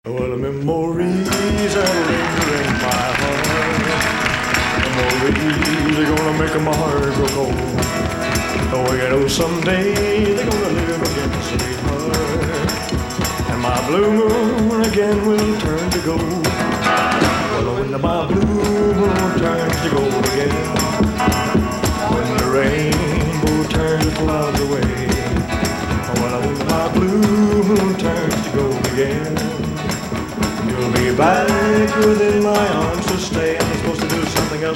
Well, the memories that linger in my heart, memories are gonna make my heart grow cold. Oh, you know someday they're gonna live again, sweetheart, and my blue moon again will turn to gold. Well, when my blue moon turns to gold again, when the rainbow turns the clouds away, well, when my blue moon turns to gold again, you'll be back within my arms to stay.